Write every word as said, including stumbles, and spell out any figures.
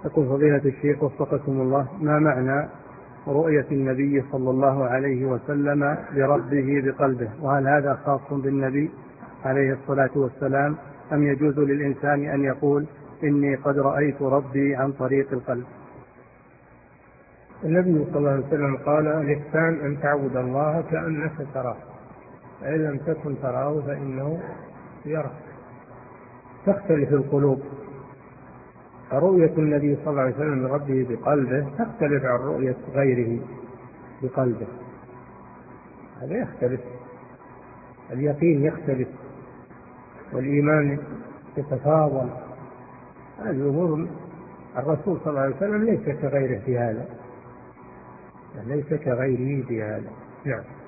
يقول فضيلة الشيخ وفقكم الله، ما معنى رؤية النبي صلى الله عليه وسلم لربه بقلبه؟ وهل هذا خاص بالنبي عليه الصلاة والسلام أم يجوز للإنسان أن يقول إني قد رأيت ربي عن طريق القلب؟ النبي صلى الله عليه وسلم قال: الإحسان أن تعبد الله كأنك تراه، فإن لم تكن تراه فإنه يراك. تختلف القلوب، فرؤية النبي صلى الله عليه وسلم لربه بقلبه تختلف عن رؤية غيره بقلبه، هذا يختلف، اليقين يختلف والإيمان يتفاضل. هذه أمور الرسول صلى الله عليه وسلم ليس كغيره في هذا، ليس كغيره في هذا. نعم.